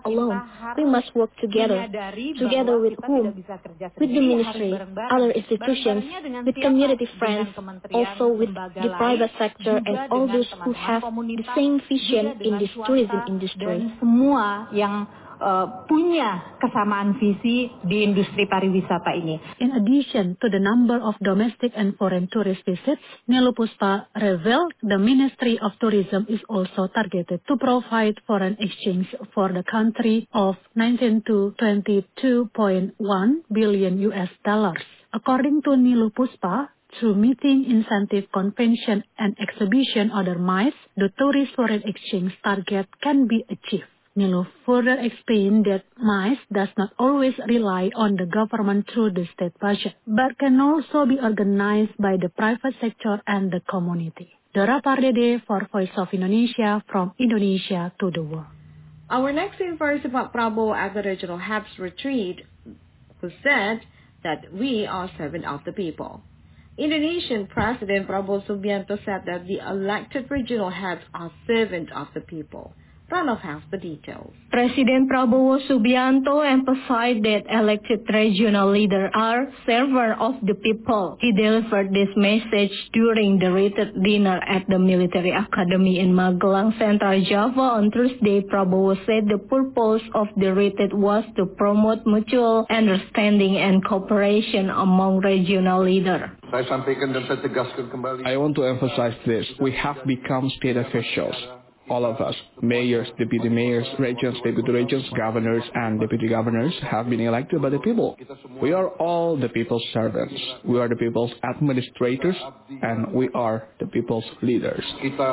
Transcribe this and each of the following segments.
alone. Kita We harus must work together, menyadari together bahwa with kita tidak whom? bisa kerja With the sendiri, harus ministry, bareng-bareng. other institutions, Bareng-barengnya dengan with siapa? community friends, Dengan kementerian, also with lembaga the lain, private sector and juga all dengan those who teman-teman have the komunitas, same juga vision in dengan this tourism swasta, industry. dan semua yang punya kesamaan visi di industri pariwisata ini. In addition to the number of domestic and foreign tourist visits, Nilu Puspa revealed the Ministry of Tourism is also targeted to provide foreign exchange for the country of 19 to 22.1 billion US dollars. According to Nilu Puspa, through meeting, incentive, convention, and exhibition otherwise, the tourist foreign exchange target can be achieved. Nilu further explained that MICE does not always rely on the government through the state budget, but can also be organized by the private sector and the community. Dora Pardede for Voice of Indonesia, from Indonesia to the world. Our next info is about Prabowo at the regional HAPS retreat, who said that we are servant of the people. Indonesian President Prabowo Subianto said that the elected regional heads are servant of the people. Ranoff has the details. President Prabowo Subianto emphasized that elected regional leaders are servants of the people. He delivered this message during the retreat dinner at the Military Academy in Magelang, Central Java on Thursday. Prabowo said the purpose of the retreat was to promote mutual understanding and cooperation among regional leaders. I want to emphasize this. We have become state officials. All of us, mayors, deputy mayors, regions, deputy regions, governors, and deputy governors have been elected by the people. We are all the people's servants. We are the people's administrators, and we are the people's leaders.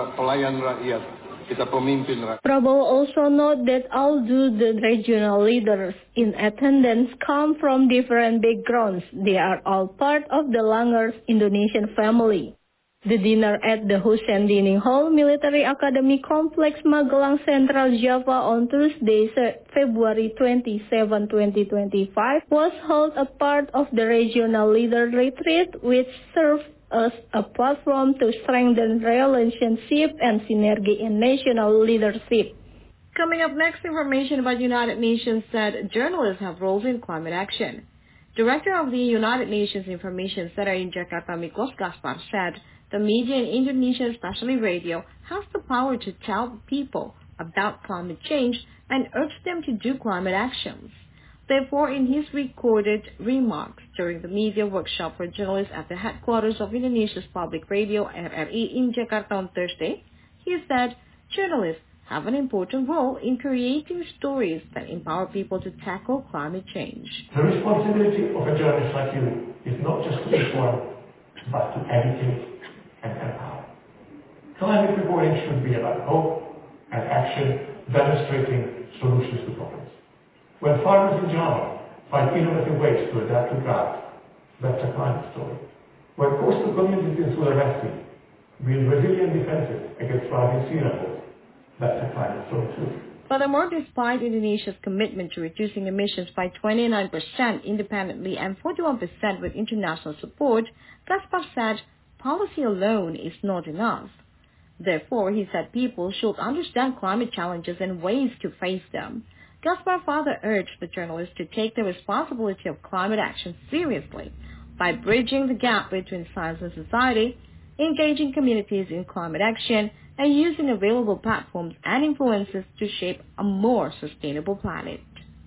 Prabowo also noted that although the regional leaders in attendance come from different backgrounds, they are all part of the Langers Indonesian family. The dinner at the Hussein Dining Hall Military Academy Complex Magelang, Central Java on Thursday, February 27, 2025 was held as part of the regional leader retreat, which served as a platform to strengthen relationship and synergy in national leadership. Coming up next, information about United Nations said journalists have roles in climate action. Director of the United Nations Information Center in Jakarta, Miklos Gaspar, said the media in Indonesia, especially radio, has the power to tell people about climate change and urge them to do climate actions. Therefore, in his recorded remarks during the media workshop for journalists at the headquarters of Indonesia's public radio, RRI, in Jakarta on Thursday, he said journalists have an important role in creating stories that empower people to tackle climate change. The responsibility of a journalist like you is not just to inform, but to educate and empower. Climate reporting should be about hope and action, demonstrating solutions to problems. When farmers in Java find innovative ways to adapt to drought, that's a climate story. When coastal communities in Sulawesi build resilient defenses against rising sea levels, that's a climate story too. Furthermore, despite Indonesia's commitment to reducing emissions by 29% independently and 41% with international support, Gaspar said policy alone is not enough. Therefore, he said people should understand climate challenges and ways to face them. Gaspar further urged the journalists to take the responsibility of climate action seriously by bridging the gap between science and society, engaging communities in climate action, and using available platforms and influences to shape a more sustainable planet.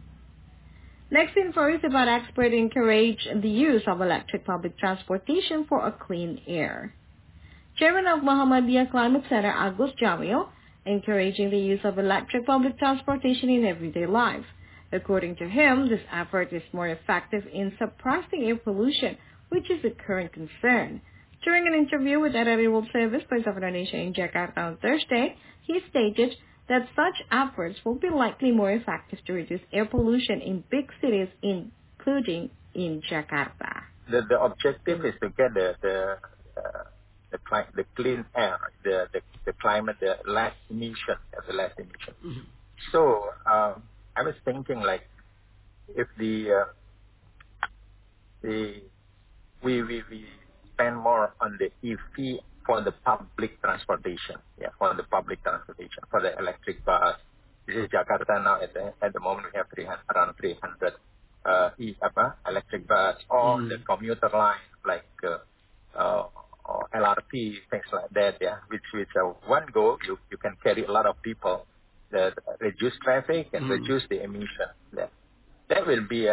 Next info is about experts encourage the use of electric public transportation for a clean air. Chairman of Muhammadiyah Climate Center, Agus Jamil, encouraging the use of electric public transportation in everyday life. According to him, this effort is more effective in suppressing air pollution, which is a current concern. During an interview with RRI World Service, Voice of Indonesia in Jakarta on Thursday, he stated that such efforts will be likely more effective to reduce air pollution in big cities, including in Jakarta. The objective is to get the clean air, the climate, the less emission, Mm-hmm. So I was thinking, like, if we spend more on the EV for the public transportation, for the electric bus, This is Jakarta now. At the moment, we have around 300 electric bus, or the commuter line like or LRT, things like that. Yeah, which one go you can carry a lot of people, that reduce traffic and reduce the emission. That will be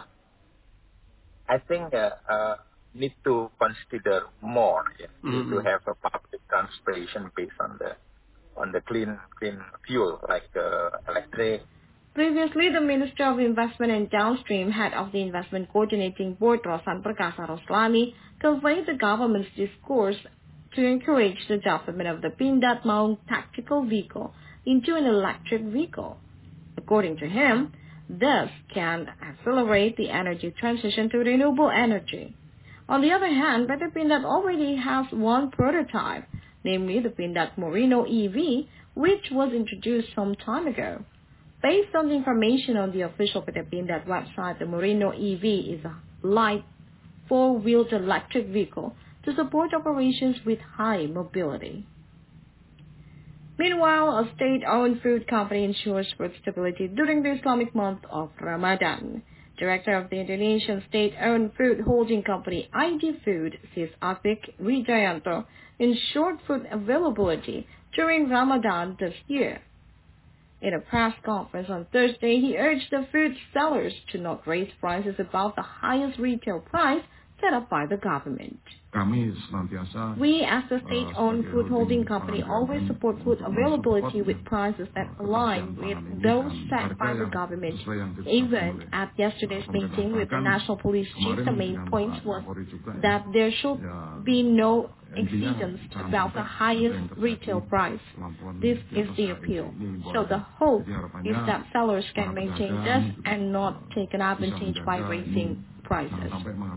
I think need to consider more to have a public transportation based on the clean fuel like electric. Previously, the Minister of Investment and Downstream, head of the Investment Coordinating Board, Rosan Perkasa Roslani, conveyed the government's discourse to encourage the development of the Pindad Maung tactical vehicle into an electric vehicle. According to him, this can accelerate the energy transition to renewable energy. On the other hand, PT Pindad already has one prototype, namely the Pindad Morino EV, which was introduced some time ago. Based on the information on the official PT Pindad website, the Morino EV is a light, four-wheeled electric vehicle to support operations with high mobility. Meanwhile, a state-owned food company ensures food stability during the Islamic month of Ramadan. Director of the Indonesian state-owned food holding company ID Food, Sis Apik Wijayanto, ensured food availability during Ramadan this year. In a press conference on Thursday, he urged the food sellers to not raise prices above the highest retail price set up by the government. We, as a state-owned food holding company, always support food availability with prices that align with those set by the government. Even at yesterday's meeting with the National Police Chief, the main point was that there should be no exceedance above the highest retail price. This is the appeal. So the hope is that sellers can maintain this and not take an advantage by raising prices.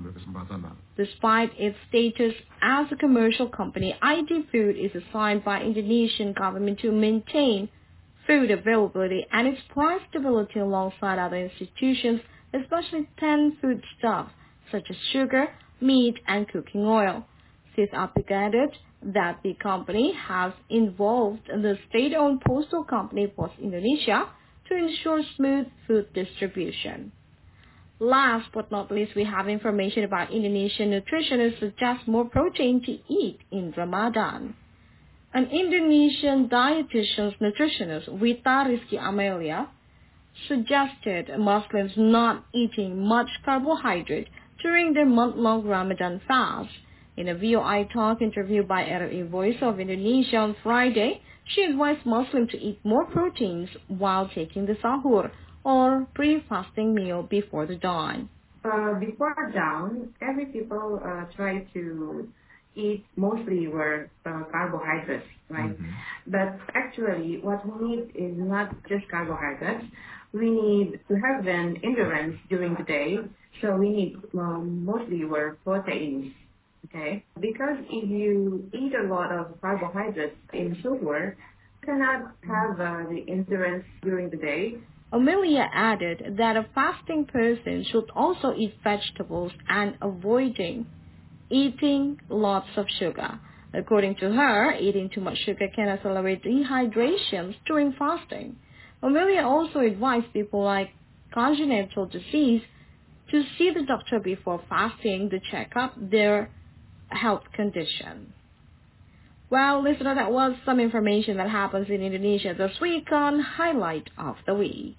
Despite its status as a commercial company, ID Food is assigned by Indonesian government to maintain food availability and its price stability alongside other institutions, especially 10 foodstuffs such as sugar, meat, and cooking oil. Sis Apik added that the company has involved the state-owned postal company Post Indonesia to ensure smooth food distribution. Last but not least, we have information about Indonesian nutritionists suggest more protein to eat in Ramadan. An Indonesian dietitian's nutritionist, Wita Rizky Amelia, suggested Muslims not eating much carbohydrate during their month-long Ramadan fast. In a VOI Talk interview by RRI Voice of Indonesia on Friday, she advised Muslims to eat more proteins while taking the sahur, or pre-fasting meal before the dawn. Before dawn, every people try to eat mostly were carbohydrates, right? But actually, what we need is not just carbohydrates. We need to have an endurance during the day, so we need mostly were proteins. Okay, because if you eat a lot of carbohydrates in sugar, you cannot have the endurance during the day. Amelia added that a fasting person should also eat vegetables and avoiding eating lots of sugar. According to her, eating too much sugar can accelerate dehydration during fasting. Amelia also advised people like congenital disease to see the doctor before fasting to check up their health condition. Well, listener, that was some information that happens in Indonesia this week on Highlight of the Week.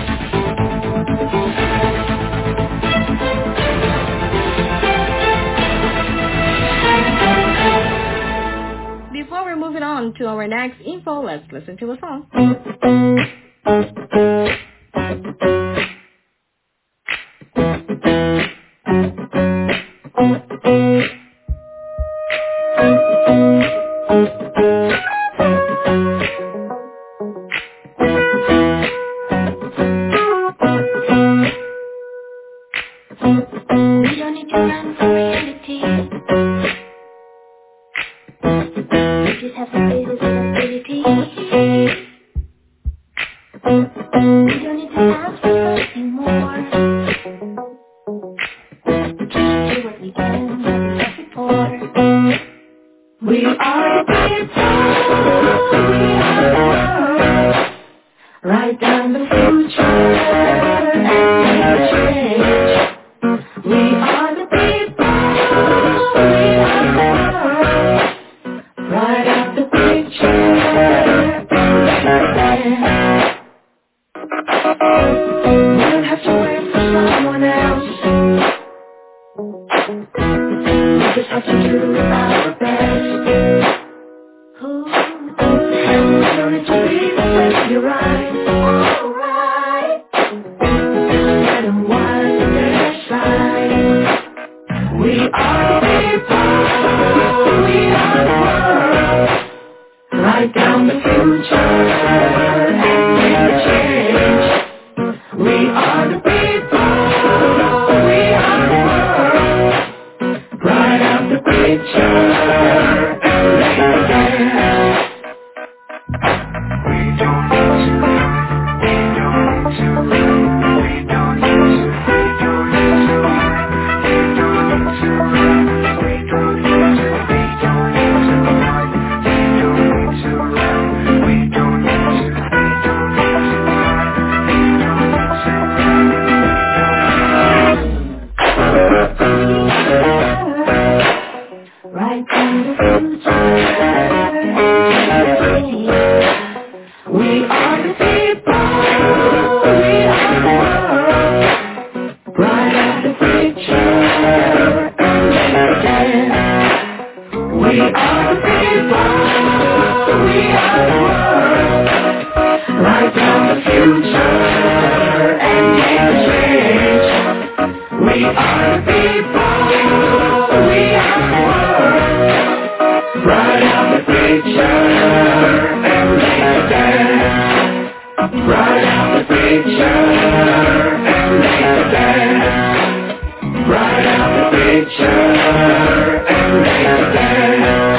Before we're moving on to our next info, let's listen to a song. Right We don't have to wait for someone else. We just have to do our best. And we're learning to be the way you're right. Alright. Let them wind their side. We are people. We are the world. Write down the future and make a change. We are the people. We are the world. Write out the picture and make a dance. We don't need to lie. We don't need to lie. We don't need to. We don't need to lie. We don't need to lie. We don't need to. We don't need to lie. We don't need to lie. We don't need to. We don't need to lie. We don't need to lie. Right from the future. We are the people. We are the world. Bright up the picture and make a dance. We are the people. We are the world. Write down the future and make a change. We are the people. We are the world. Write out the picture and make a dance. Write out the picture and make a dance. Write out the picture and make a dance.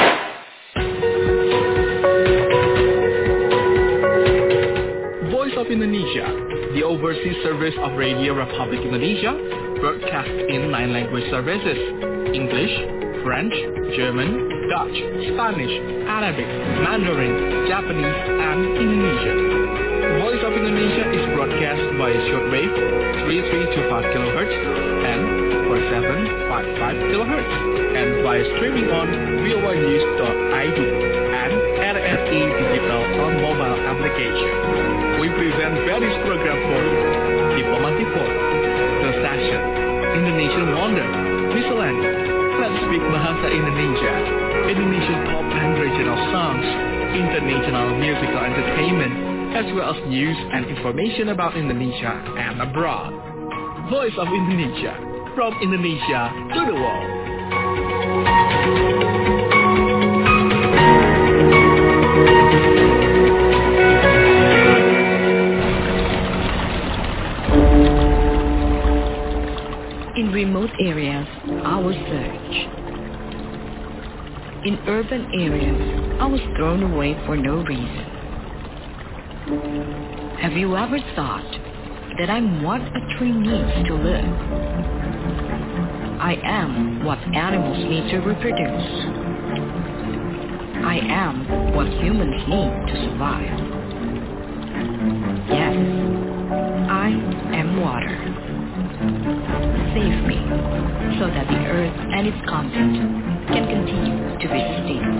Voice of Indonesia, the overseas service of Radio Republic Indonesia, broadcast in 9 language services: English, French, German, Dutch, Spanish, Arabic, Mandarin, Japanese, and Indonesian. Voice of Indonesia is broadcast via shortwave 3325 kHz and 4755 kHz and via streaming on voanews.id and RRI Digital on mobile application. We present various programs for you: Diplomatic Forum, The Session, Indonesian Wonder, Miscellaneous, Let's Speak Bahasa Indonesia, Indonesian pop and regional songs, international musical entertainment, as well as news and information about Indonesia and abroad. Voice of Indonesia, from Indonesia to the world. In remote areas, our search. In urban areas, I was thrown away for no reason. Have you ever thought that I'm what a tree needs to live? I am what animals need to reproduce. I am what humans need to survive. Yes, I am water. Save me, so that the earth and its content can continue to be sustained.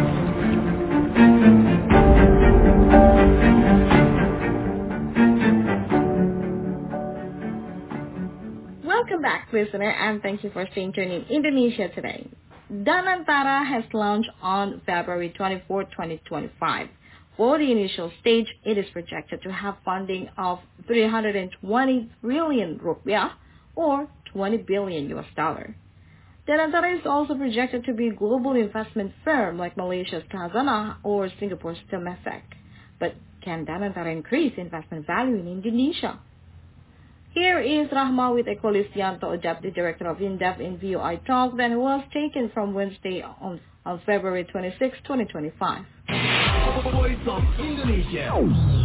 Welcome back, listener, and thank you for staying tuned in Indonesia today. Danantara has launched on February 24, 2025. For the initial stage, it is projected to have funding of 320 trillion rupiah, or $20 billion. Danantara is also projected to be a global investment firm like Malaysia's Khazanah or Singapore's Temasek. But can Danantara increase investment value in Indonesia? Here is Rahma with Eko Listianto, Deputy Director of INDEF in VOI Talk, that was taken from Wednesday on February 26, 2025. Voice of Indonesia.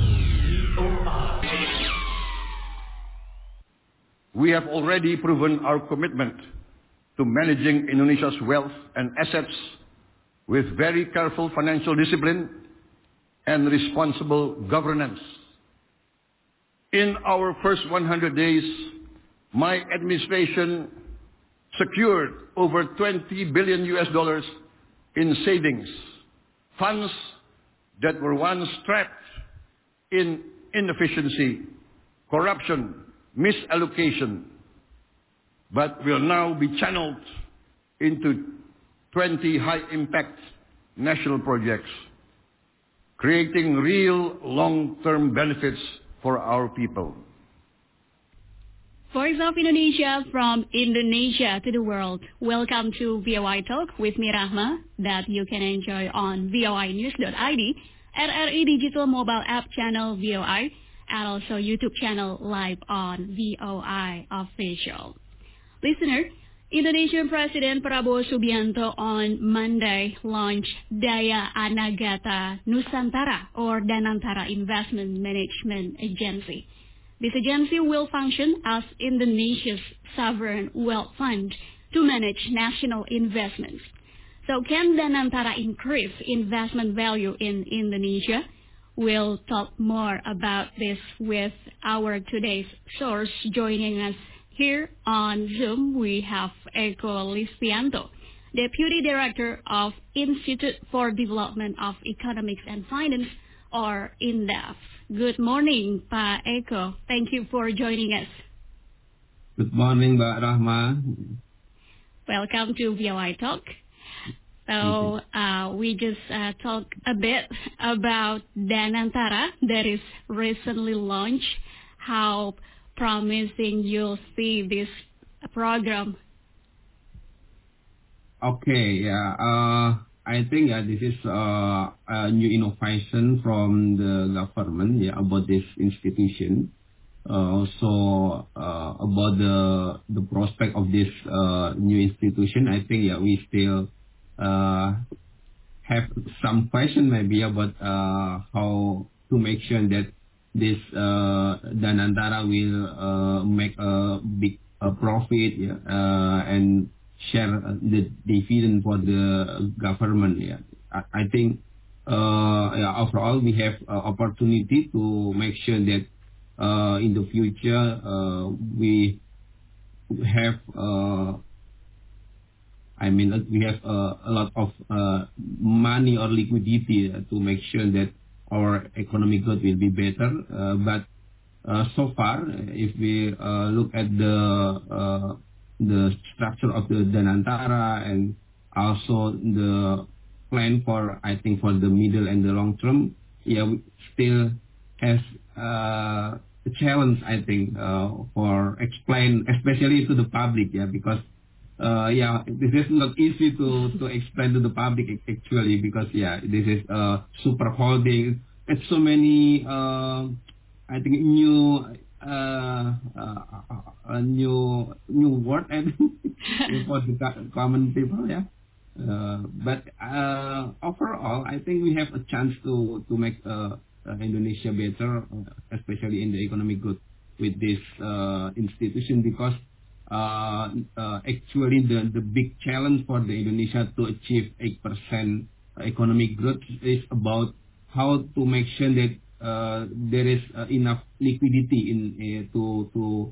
We have already proven our commitment to managing Indonesia's wealth and assets with very careful financial discipline and responsible governance. In our first 100 days, my administration secured over $20 billion in savings, funds that were once trapped in inefficiency corruption, misallocation, but will now be channeled into 20 high-impact national projects, creating real long-term benefits for our people. Voice of Indonesia from Indonesia to the world. Welcome to VOI Talk with me, Rahma, that you can enjoy on voinews.id, RRI Digital Mobile App channel VOI, and also YouTube channel live on VOI Official. Listener, Indonesian President Prabowo Subianto on Monday launched Daya Anagata Nusantara or Danantara Investment Management Agency. This agency will function as Indonesia's sovereign wealth fund to manage national investments. So can Danantara increase investment value in Indonesia? We'll talk more about this with our today's source. Joining us here on Zoom, we have Eko Lisvianto, Deputy Director of Institute for Development of Economics and Finance, or INDEF. Good morning, Pak Eko. Thank you for joining us. Good morning, Mbak Rahma. Welcome to VOI Talk. So we just talked a bit about Danantara that is recently launched. How promising you'll see this program? Okay, yeah. I think this is a new innovation from the government, about this institution. Also about the prospect of this new institution, I think we still have some question maybe about how to make sure that this Danantara will make a big profit and share the dividend for the government. I think overall we have opportunity to make sure that in the future we have we have a lot of money or liquidity to make sure that our economic growth will be better. But so far, if we look at the structure of the Danantara and also the plan for, I think, for the middle and the long term, we still has a challenge, I think, for explain, especially to the public, because this is not easy to explain to the public actually, because this is super holding. It's so many, I think, new word and for the common people, but overall, I think we have a chance to make Indonesia better, especially in the economic growth with this institution, because actually the big challenge for the Indonesia to achieve 8% economic growth is about how to make sure that there is enough liquidity in to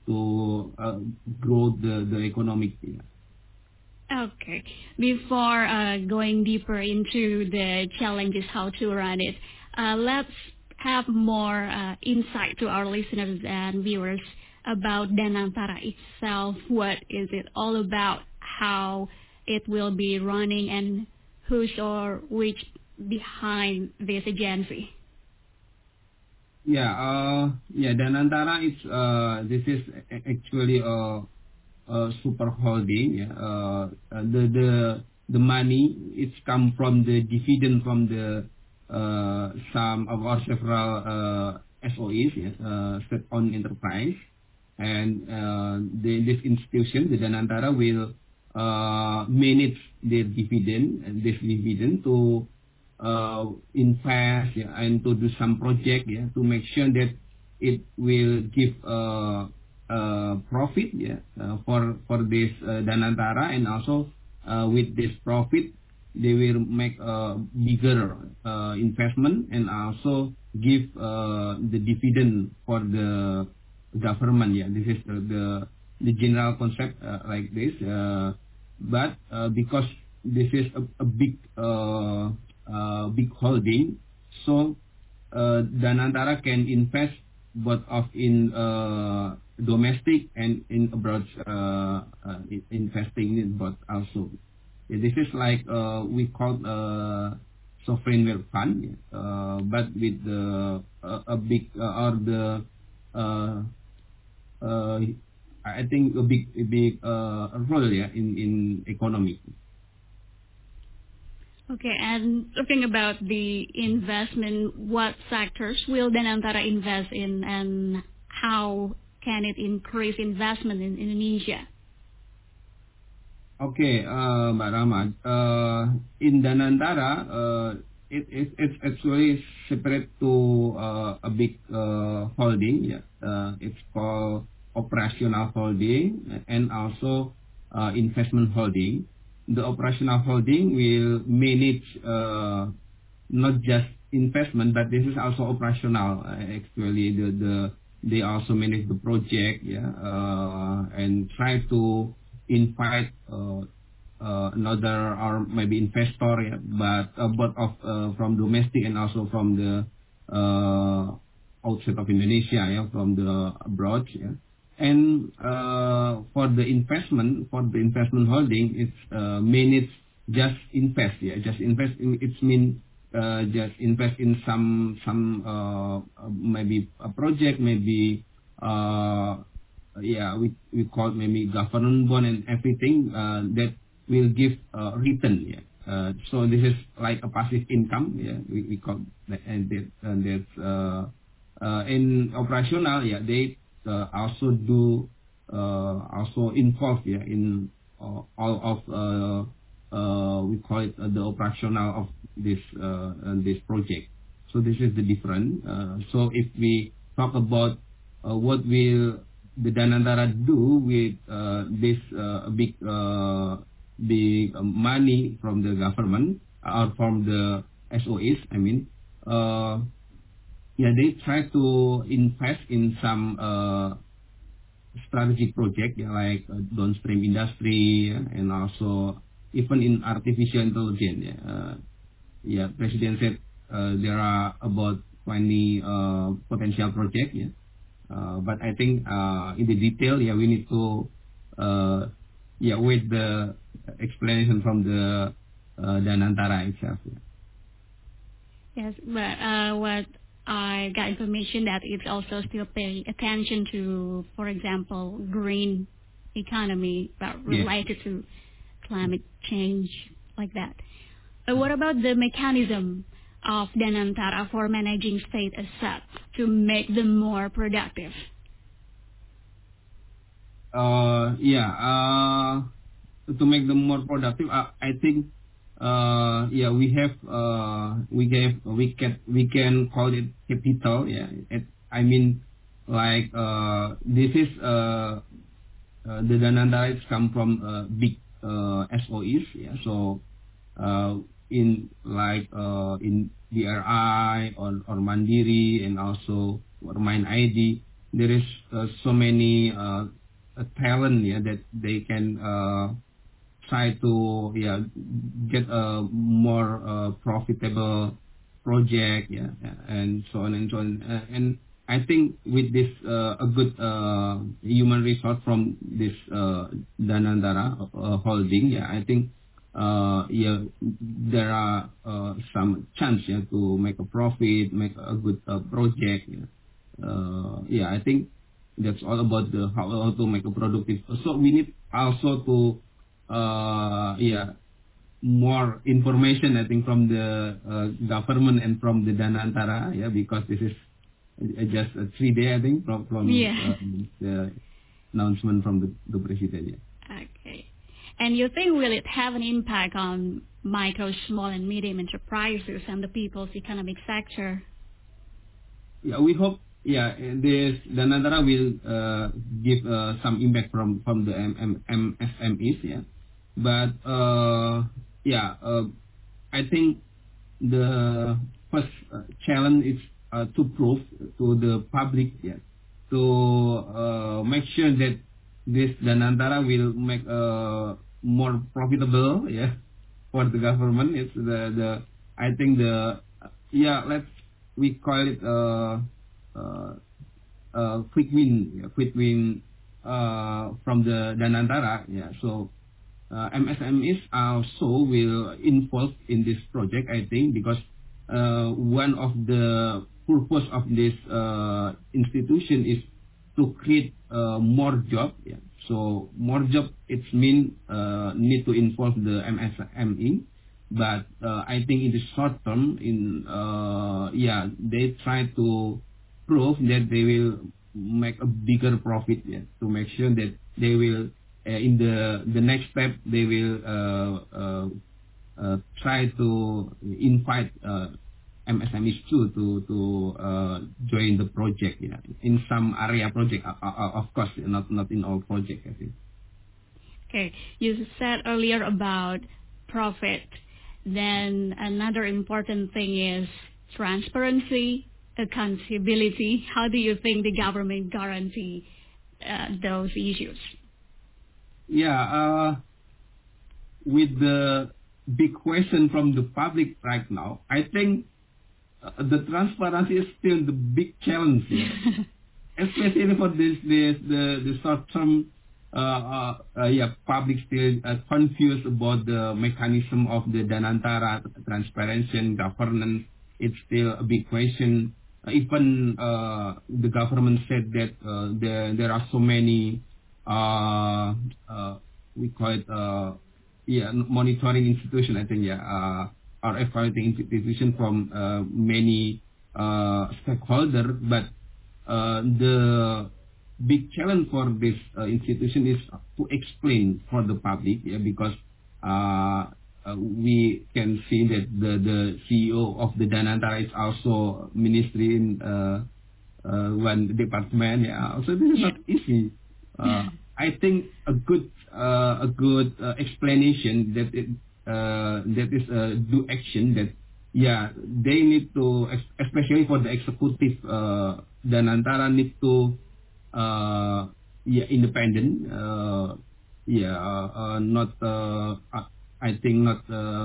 grow the economic. Okay. Before going deeper into the challenges, how to run it, let's have more insight to our listeners and viewers about Danantara itself. What is it all about? How it will be running, and who's or which behind this agency? Danantara is this is actually a super holding. The money it's come from the dividend from the some of our several SOEs, state-owned enterprise, and this institution, the Danantara, will manage their dividend and this dividend to invest and to do some project to make sure that it will give profit for this Danantara, and also with this profit they will make a bigger investment and also give the dividend for the government. This is the general concept like this, but because this is a big big holding, so Danantara can invest both of in domestic and in abroad investing in both also. This is like we call sovereign wealth fund, but with a big I think a big role in economy. Okay, and talking about the investment, what sectors will Danantara invest in, and how can it increase investment in Indonesia? Okay, Mbak Rahmat, in Danantara, it's actually separate to a big holding. It's called operational holding and also investment holding. The operational holding will manage not just investment, but this is also operational. Actually, they also manage the project, and try to invite another or maybe investor, but both of from domestic and also from the outside of Indonesia, from the abroad, And for the investment holding, it's manage just invest, just invest in, it means just invest in some maybe a project, maybe we call it maybe government bond and everything that will give return. So this is like a passive income. We call that, and that's in operational. They also do also involved in all of we call it the operational of this project. So this is the difference. So if we talk about what will the Danantara do with this big money from the government or from the SOEs, I mean, they try to invest in some strategic project, like downstream industry, and also even in artificial intelligence. President said there are about 20 potential projects. But I think in the detail, we need to wait the explanation from the Danantara itself. Yes, but what I got information that it's also still paying attention to, for example, green economy, but related to climate change, like that. But what about the mechanism of Danantara for managing state assets to make them more productive? To make them more productive, I think we can call it capital. I mean, like this is the Danantara come from big SOEs. So in like in BRI or Mandiri and also Mind ID, there is so many talent that they can try to get a more profitable project, and so on and so on. And I think with this a good human resource from this Danantara holding, I think there are some chance to make a profit, make a good project. I think that's all about the how to make a productive. So we need also to more information, I think, from the government and from the Danantara, because this is just a 3 day, I think, from the announcement from the president. Okay. And you think will it have an impact on micro, small, and medium enterprises and the people's economic sector? We hope. This Danantara will give some impact from the MSMEs. But I think the first challenge is to prove to the public, to make sure that this Danantara will make more profitable, for the government. It's we call it quick win from the Danantara. Yeah, so MSMEs also will involve in this project, I think, because one of the purpose of this institution is to create more job. Yeah. So more job, it means need to involve the MSME. But I think in the short term, they try to prove that they will make a bigger profit, to make sure that they will in the next step they will try to invite MSMEs too to join the project. In some area project, of course, not in all project, I think. Okay, you said earlier about profit. Then another important thing is transparency, accountability. How do you think the government guarantee those issues? Yeah, with the big question from the public right now, I think the transparency is still the big challenge here, especially for the short term. Public still confused about the mechanism of the Danantara, transparency and governance. It's still a big question. Even the government said that there are so many we call it monitoring institution, I think, or evaluating institution from many stakeholders, but the big challenge for this institution is to explain for the public, because we can see that the CEO of the Danantara is also ministry in one department. So this is not easy. I think a good explanation that is do action that they need to, especially for the executive Danantara, need to independent. Not. I think not.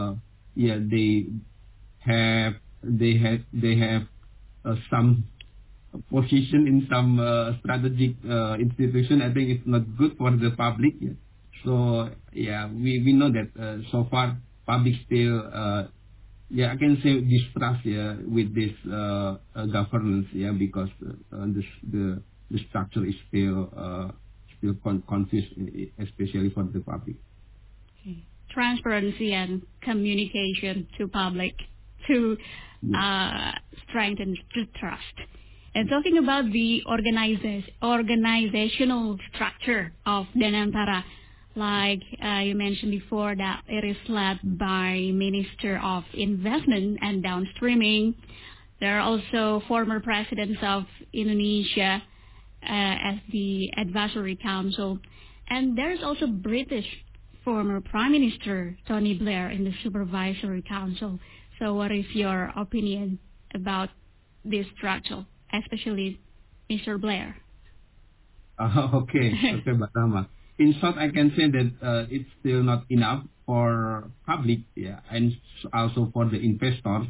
They have some position in some strategic institution. I think it's not good for the public. So we know that so far public still I can say distrust with this governance because the structure is still confused, especially for the public. Okay. Transparency and communication to public to strengthen the trust. And talking about the organizational structure of Danantara, like you mentioned before, that it is led by Minister of Investment and Downstreaming. There are also former presidents of Indonesia as the advisory council, and there's also British former Prime Minister Tony Blair in the supervisory council. So what is your opinion about this structure, especially Mr. Blair? Okay, Mbak Rama. In short, I can say that it's still not enough for public, and also for the investors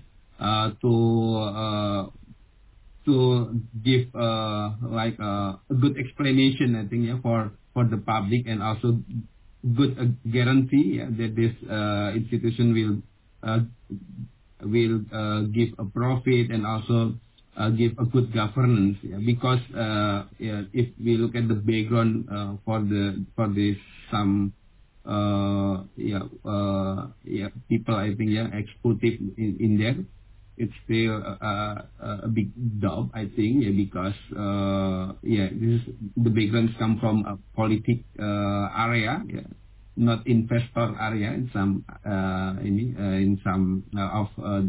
to give like a good explanation, I think, for the public, and also good guarantee that this institution will give a profit and also give a good governance, because if we look at the background for this some people, I think, executive in there, it's still a big job, I think, because this is the backgrounds come from a politic area, not investor area in some in some of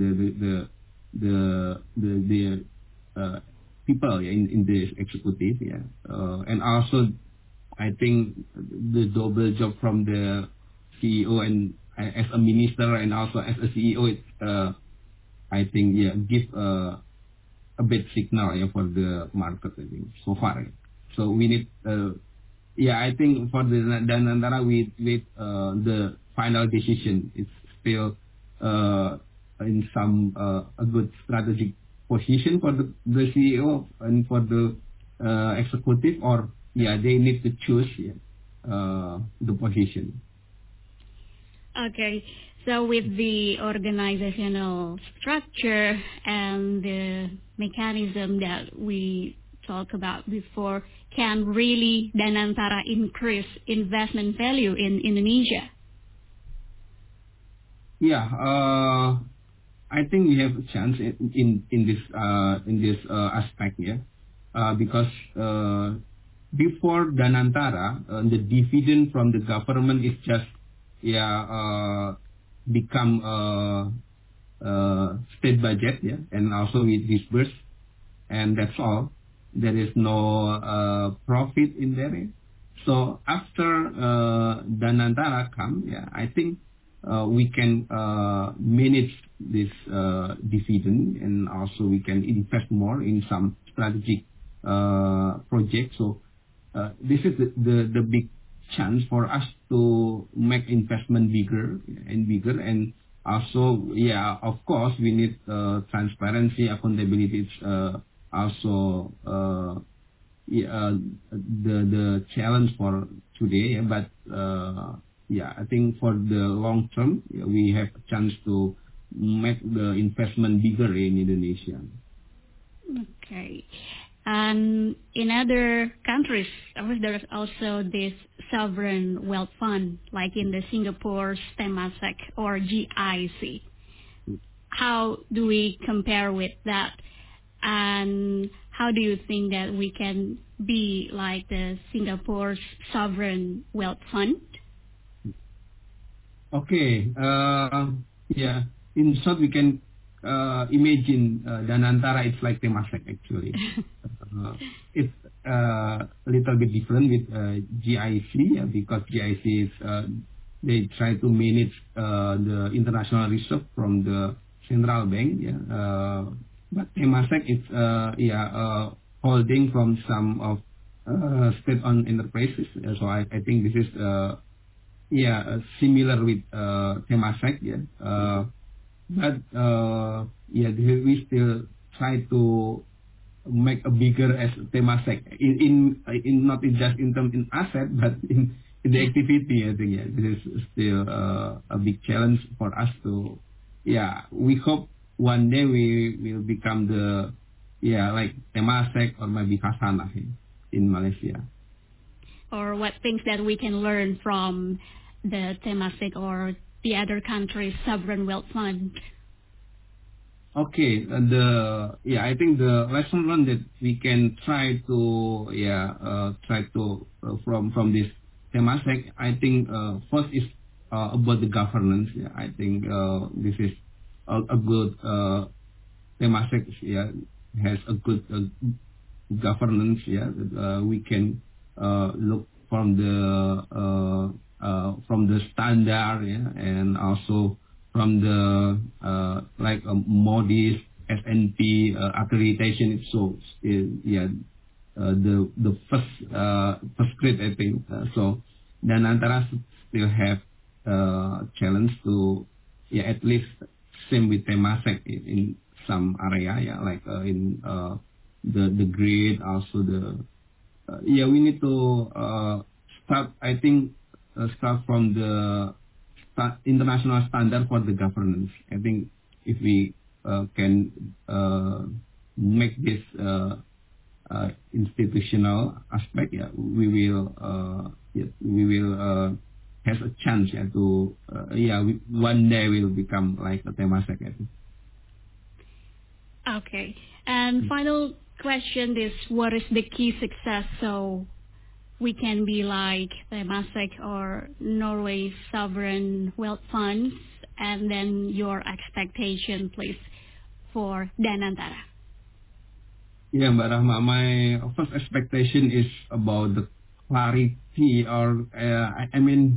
the people in the executive, and also I think the double job from the CEO and as a minister and also as a CEO, it I think give a bad signal for the market, I think, so far. So we need I think for the Danantara with the final decision, it's still in some a good strategic position for the CEO and for the executive, or they need to choose the position. Okay, so with the organizational structure and the mechanism that we talked about before, can really Danantara increase investment value in Indonesia? I think we have a chance in this aspect, because before Danantara, the dividend from the government is just become state budget, and also we disburse, and that's all. There is no profit in there. So after Danantara come, I think we can manage this dividend, and also we can invest more in some strategic projects. So this is the big chance for us to make investment bigger and bigger, and also of course we need transparency, accountability. It's also the challenge for today, but I think for the long term we have a chance to make the investment bigger in Indonesia. Okay. And in other countries, there is also this sovereign wealth fund, like in the Singapore's Temasek or GIC. How do we compare with that? And how do you think that we can be like the Singapore's sovereign wealth fund? Okay. In short, we can imagine Danantara, it's like Temasek actually. It's a little bit different with GIC, because GIC is they try to manage the international reserve from the central bank. But Temasek is holding from some of state-owned enterprises. So I think this is similar with Temasek. But we still try to make a bigger as Temasek in not just in terms in asset, but in the activity. I think this is still a big challenge for us to. We hope one day we will become the like Temasek or maybe Khazanah in Malaysia. Or what things that we can learn from the Temasek or the other country's sovereign wealth fund? Okay, I think the lesson learned that we can try to from this Temasek. I think first is about the governance. I think this is a good Temasek. Has a good governance. We can look from the standard, and also from the like Moody's, S&P accreditation. So the first grade, I think. So Danantara still have challenge to at least same with Temasek in some area, like in the grade, also the we need to start. I think start from the international standard for the governance. I think if we can make this institutional aspect, we will have a chance to one day will become like a Temasek. I think. Okay, and final question is, what is the key success so we can be like Temasek or Norway's sovereign wealth funds, and then your expectation, please, for Danantara? Mbak Rahma, my first expectation is about the clarity, or I mean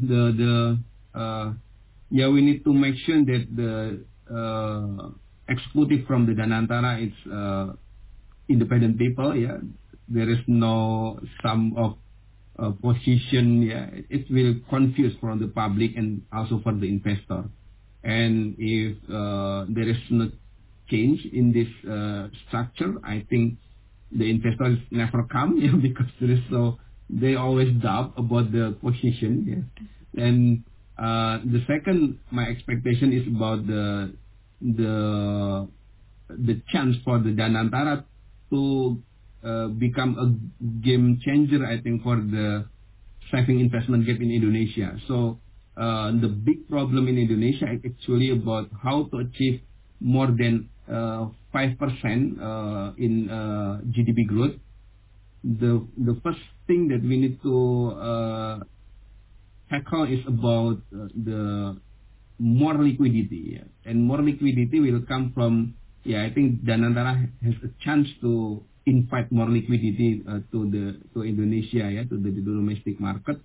we need to make sure that the executive from the Danantara is independent people. There is no some of position. It will confuse for the public and also for the investor. And if there is no change in this structure, I think the investors never come, because they always doubt about the position. And the second, my expectation is about the chance for the Danantara to become a game changer, I think, for the saving investment gap in Indonesia. So the big problem in Indonesia is actually about how to achieve more than 5% in GDP growth. The first thing that we need to tackle is about the more liquidity, and more liquidity will come from, I think Danantara has a chance to invite more liquidity to Indonesia, to the domestic market.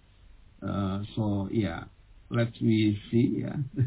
Let's see.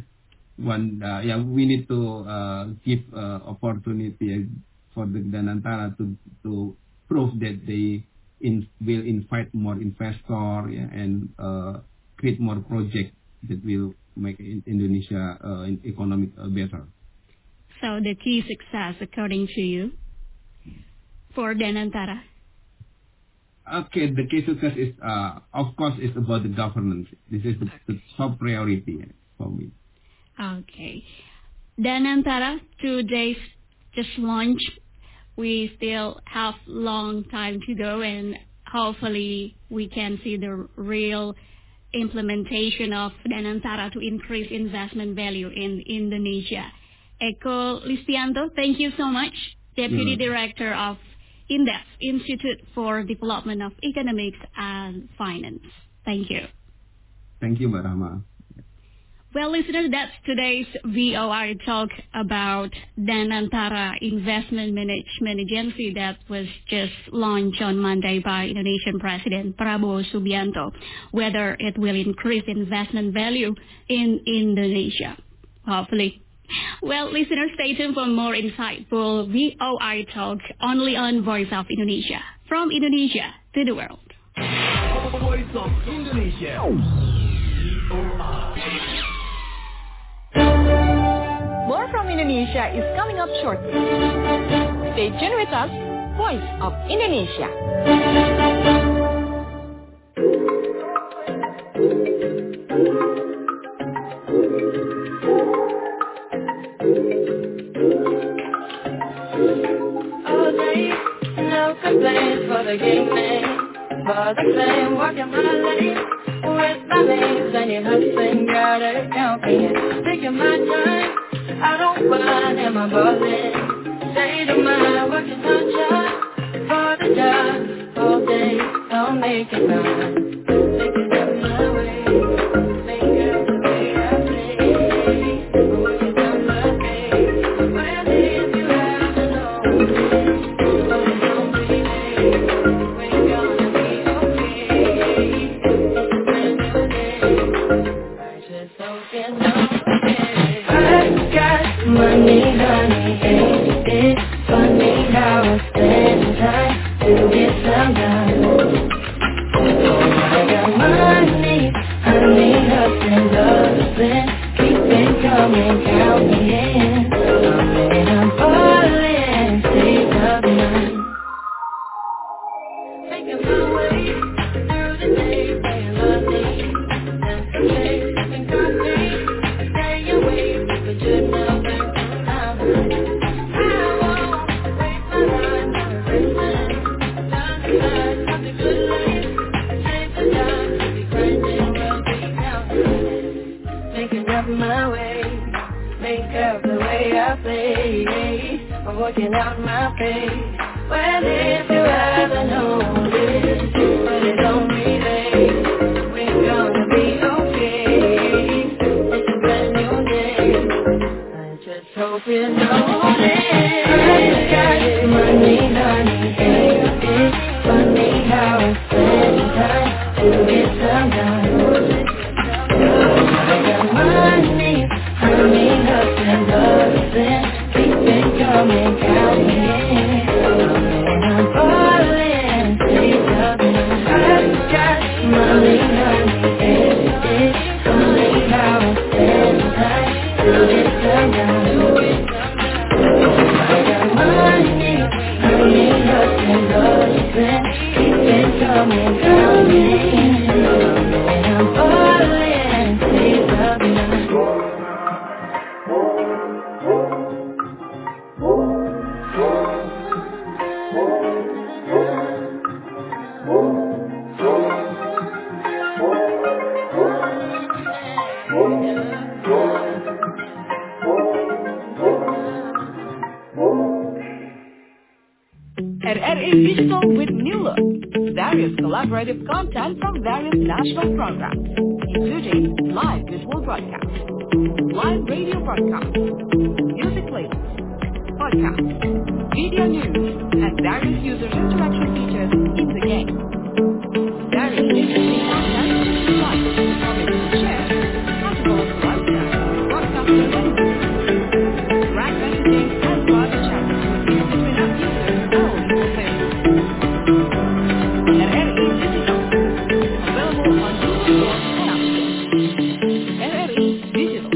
We need to give opportunity for the Danantara to prove that they will invite more investor, and create more projects that will make Indonesia economic better. So the key success, according to you, for Danantara? Okay, the key success is, of course, is about the governance. This is the top priority for me. Okay. Danantara, 2 days just launched. We still have long time to go, and hopefully we can see the real implementation of Danantara to increase investment value in Indonesia. Eko Listianto, thank you so much, Deputy Director of INDEF, Institute for Development of Economics and Finance. Thank you. Thank you, Mbak Rahma. Well, listeners, that's today's VOR talk about Danantara Investment Management Agency that was just launched on Monday by Indonesian President Prabowo Subianto, whether it will increase investment value in Indonesia. Hopefully. Well, listeners, stay tuned for more insightful VOR talk only on Voice of Indonesia. From Indonesia to the world. Voice of Indonesia. VOR. More from Indonesia is coming up shortly. Stay tuned with us, Voice of Indonesia. All day, no complaints for the game man. For the same, working my lane. With my mates and your hustling, got it counting. Taking my time, I don't mind, am I ballin'? State of mind, working hard job. For the job, all day, I'll make it mine. Take it up my way, make it the way I play. Working on my face, where did you have to know this? But it don't be late, we're gonna be okay. It's a brand new day, I just hope you know it. I got money, honey, ain't it funny how I spend time to get some done? I got money, honey, hustling, hustling, keep it coming, count me in. I'm falling, state of mind. Making my way through the day, playing my name. Dancing chicks, sipping coffee, stay away, but you're not back to my mind. I won't waste my life on racing. Time to life, have a good life. Save the time, be grinding, we'll be counting. Making up my way, make up the way I play. I'm working out my face. Well, if you ever noticed, but it don't relate, we're gonna be okay. It's a brand new day, I just hope you know this. I got money, honey, ain't it funny how I spend time to get some done? I got money, honey, hustling, hustling, keep it coming, count me in. I'm falling, state of mind. I got money, honey, ain't it funny how I spend time to get some done? I got money, honey, hustling, RRI Digital with new look. Various collaborative content from various national programs, including live visual broadcast, live radio broadcast, music playlist, podcast, video news, and various user interaction features in the game. Various interesting content to like, comment, and share, as well as live chat, broadcaster windows, track messaging, and private chat between app users and all user players. RRI Digital, available on Google Store and App Store. RRI Digital.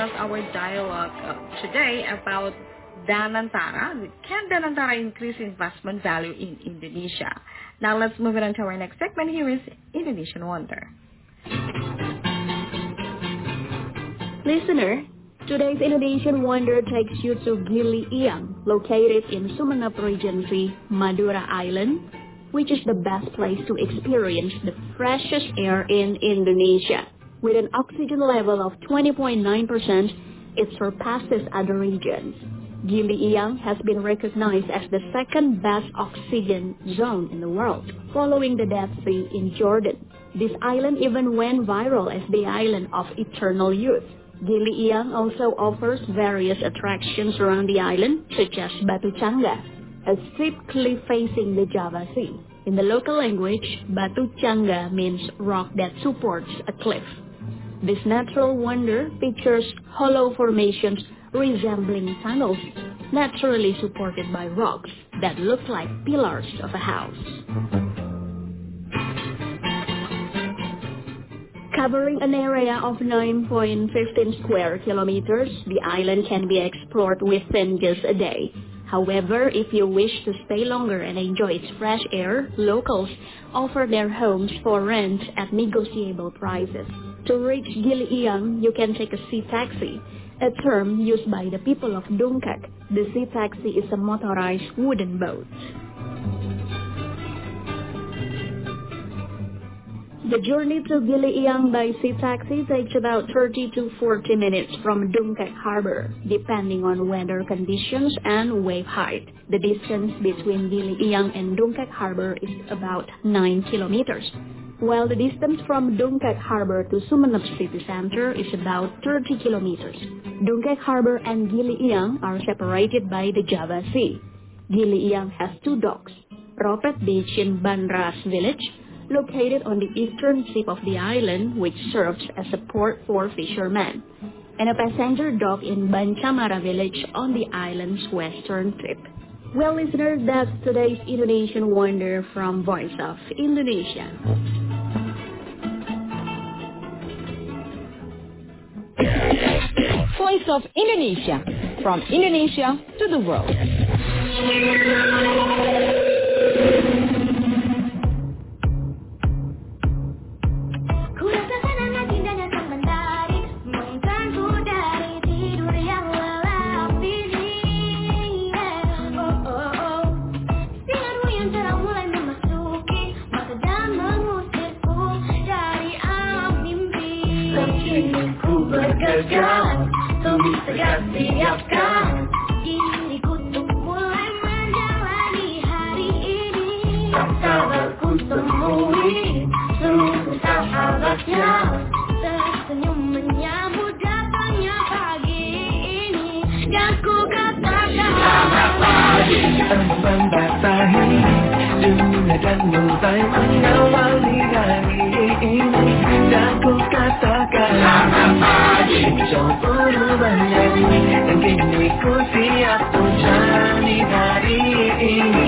was our dialogue today about Danantara. Can Danantara increase investment value in Indonesia? Now let's move on to our next segment. Here is Indonesian Wonder. Listener, today's Indonesian Wonder takes you to Gili Iang, located in Sumeneb Regency, Madura Island, which is the best place to experience the freshest air in Indonesia. With an oxygen level of 20.9%, it surpasses other regions. Gili Iang has been recognized as the second best oxygen zone in the world, following the Dead Sea in Jordan. This island even went viral as the island of eternal youth. Gili Iang also offers various attractions around the island, such as Batu Cangga, a steep cliff facing the Java Sea. In the local language, Batu Cangga means rock that supports a cliff. This natural wonder features hollow formations resembling tunnels, naturally supported by rocks that look like pillars of a house. Covering an area of 9.15 square kilometers, the island can be explored within just a day. However, if you wish to stay longer and enjoy its fresh air, locals offer their homes for rent at negotiable prices. To reach Gili Iang, you can take a sea taxi, a term used by the people of Dungkak. The sea taxi is a motorized wooden boat. The journey to Gili Iang by sea taxi takes about 30 to 40 minutes from Dungkak Harbor, depending on weather conditions and wave height. The distance between Gili Iang and Dungkak Harbor is about 9 kilometers, while the distance from Dungkak Harbor to Sumeneb city center is about 30 kilometers. Dungkak Harbor and Gili Iang are separated by the Java Sea. Gili Iang has two docks, Ropet Beach in Banras village, located on the eastern tip of the island, which serves as a port for fishermen, and a passenger dock in Bancamara village on the island's western tip. Well, listeners, that's today's Indonesian Wonder from Voice of Indonesia. Voice of Indonesia, from Indonesia to the world. Kau bisa siapkan diriku untuk mulai menjalani hari ini. Tak sabar ku temui seluruh sahabatnya, tersenyum menyambut datangnya pagi ini. Dan ku katakan selamat pagi, membasahi dunia dan mulai mengawali hari ini. Dan ku katakan selamat pagi, jauh perubahan dan kini ku siap menjalani hari ini.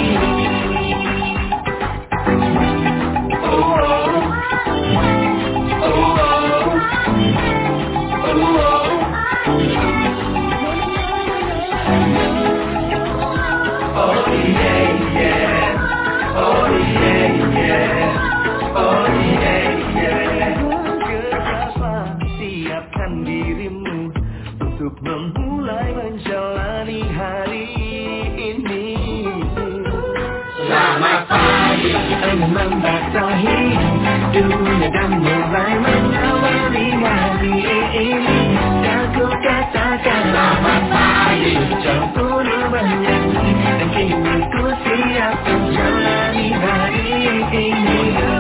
Memulai menjalani hari ini. Selamat pagi, membasahi dunia dan mulai mengawali hari ini. Dan ku katakan selamat pagi, jauh perubahan dan kini ku siap menjalani hari ini.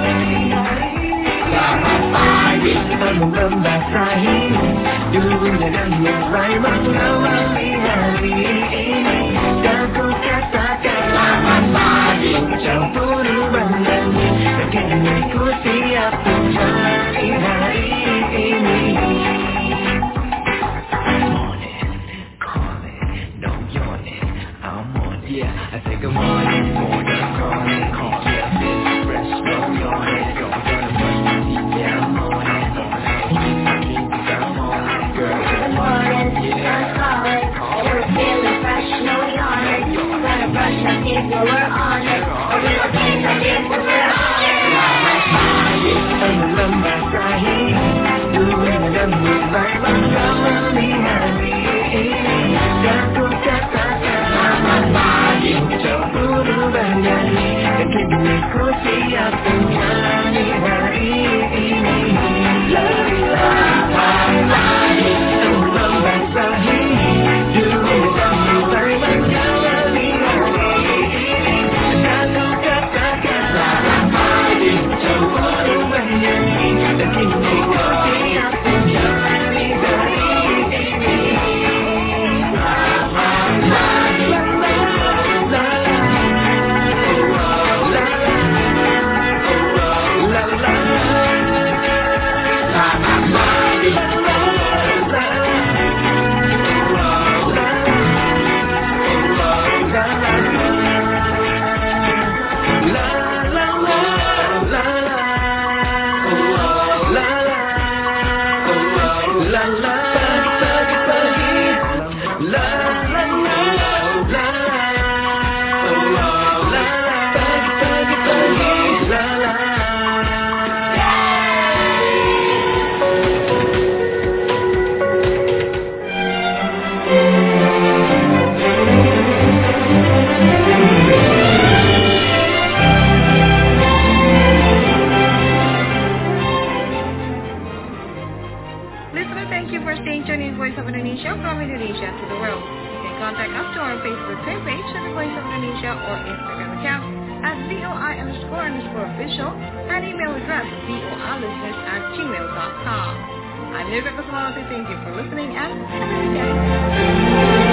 Selamat pagi, membasahi dunia dan mulai mengawali hari ini. Dan ku katakan selamat pagi, jauh perubahan dan kini ku siap menjalani hari ini. I'm on it, call it, no yawning, I'm on it, yeah, I say good morning, morning, calling, call me up, express, no yawning, go, gonna brush my teeth, yeah, I'm on it, I'm on it, girl, tuned in Voice of Indonesia from Indonesia to the world. You can contact us to our Facebook page at the Voice of Indonesia or Instagram account at @VOI_official and email address voilisteners@gmail.com. I'm Nirva Kusumawati. Thank you for listening and have a good day.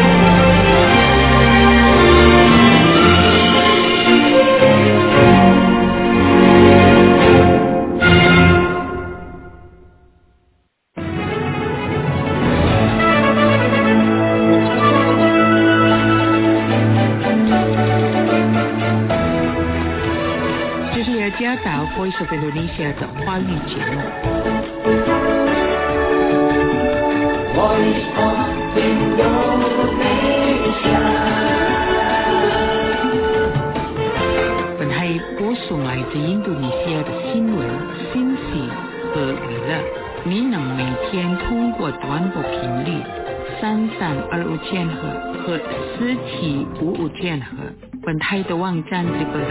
Voice of Indonesia 的华语节目。Voice of Indonesia。本台播送来自印度尼西亚的新闻、信息和娱乐。您能每天通过短波频率3325千赫和4755千赫。本台的网站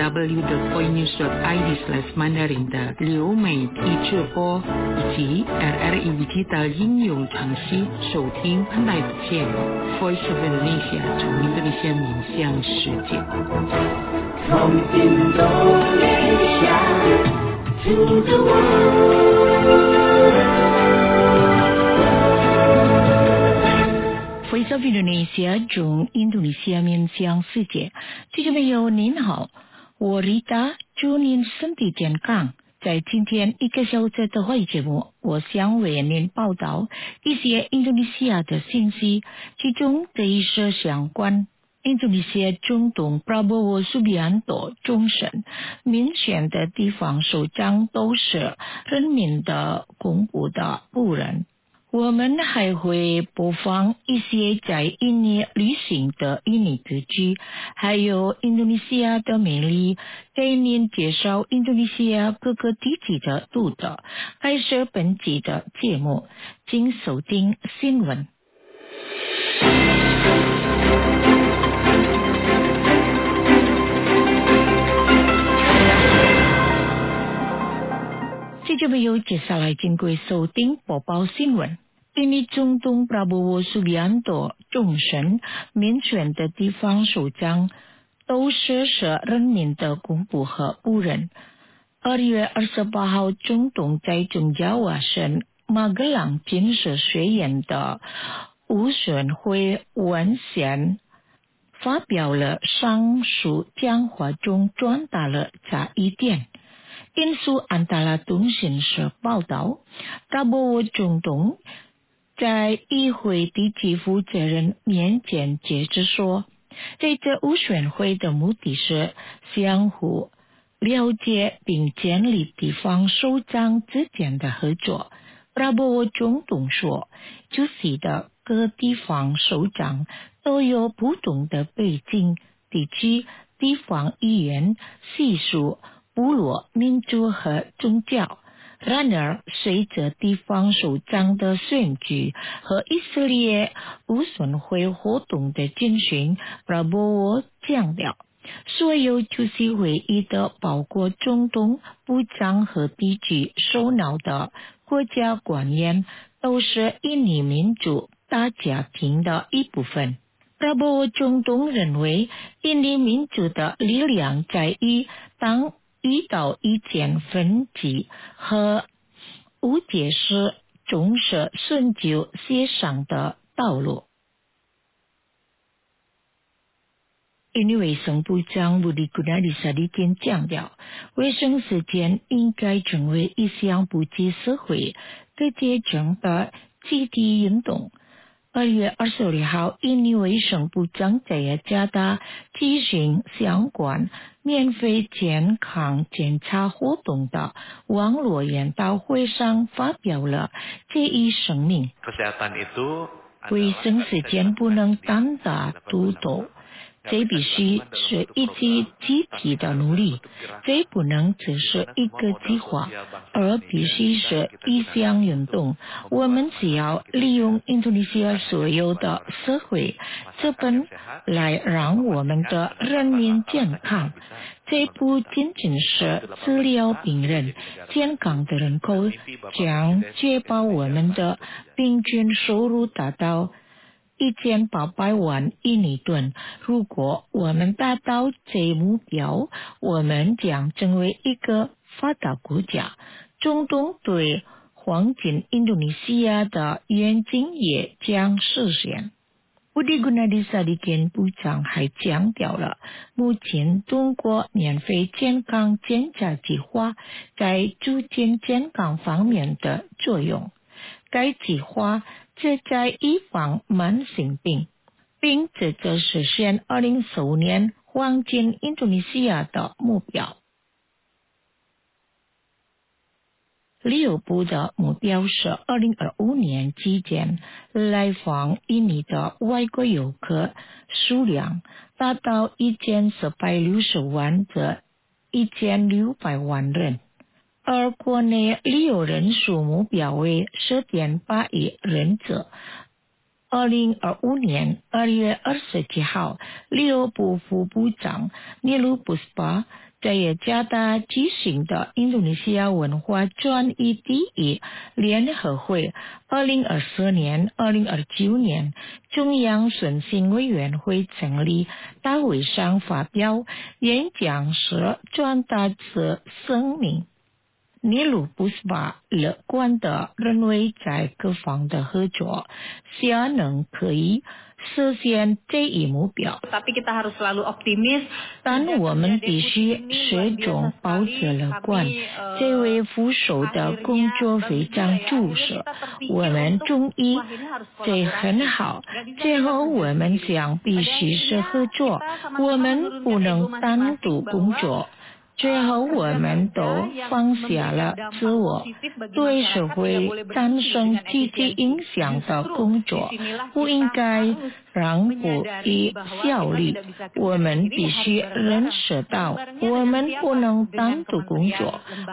www.voinews.id/mandarin 的流媒体直播以及 RRI Digital 应用程序收听本台的节目 Voice of Indonesia 从印度尼西亚面向世界。From Indonesia to the world。Voice of Indonesia 从印度尼西亚面向世界。听众朋友您好，我 Rita 祝您身体健康。在今天1个小时的华语节目，我想为您报道一些印度尼西亚的信息，其中这一些相关印度尼西亚总统 Prabowo Subianto 终审民选的地方首长都是人民的公仆的仆人。我们还会播放一些在印尼旅行的印尼歌曲，还有印度尼西亚的美丽，给您介绍印度尼西亚各个地区的独特。开始本集的节目，请收听新闻。听众朋友，接下来请各位收听播报新闻。印尼总统 Prabowo Subianto 终审民选的地方首长都是人民的公仆和仆人。2月28号，总统在中Jawa省Magelang建设学院的五选会文献发表了上述讲话中传达了这一点。引述安达拉通讯社报道， Prabowo 总统在议会地区负责人面前解释说，在这五选会的目的是相互了解并建立地方首长之间的合作。 Prabowo 总统说，出席的各地方首长都有不同的背景、地区、地方语言、习俗、部落、民族和宗教。然而，随着地方首长的选举和以色列五选会活动的进行， Prabowo 强调，所有出席会议的包括总统、部长和地区首脑的国家官员都是印尼民族大家庭的一部分。Prabowo 总统认为，印尼民族的力量在于当遇到意见分歧和误解时，总是寻求协商的道路。印尼卫生部长 Budi Gunadisadikin 强调，卫生实践应该成为一项普及社会各阶层的集体运动。2月22号，印尼卫生部长在雅加达举行相关免费健康检查活动的网络研讨会上发表了这一声明。卫生实践不能单打独斗， 这必须是一起集体的努力，这不能只是一个计划，而必须是一项运动。我们只要利用印度尼西亚所有的社会资本来让我们的人民健康。这不仅仅是治疗病人，健康的人口将确保我们的平均收入达到1800万印尼盾。如果我们达到这目标，我们将成为一个发达国家。中东对黄金印度尼西亚的愿景也将实现。Budi Gunadisadikin 部长还强调了目前通过免费健康检查计划在促进健康方面的作用。该计划旨在预防慢性病，并旨在实现2015年黄金印度尼西亚的目标。旅游部的目标是2025年期间来访印尼的外国游客数量达到1460万至1600万人，而国内旅游人数目标为10.8亿人次。2025年2月27号，旅游部副部长Nilu Puspa在雅加达举行的印度尼西亚文化转移第一联合会2024年、2029年中央选训委员会成立大会上发表演讲时传达此声明。尼鲁布斯巴乐观地认为，在各方的合作下能可以实现这一目标。但我们必须始终保持乐观。这位副手的工作非常出色，我们中意这很好。最后我们将必须是合作，我们不能单独工作。最后我们都放下了自我，对社会产生积极影响的工作不应该让步于效率。我们必须认识到，我们不能单独工作，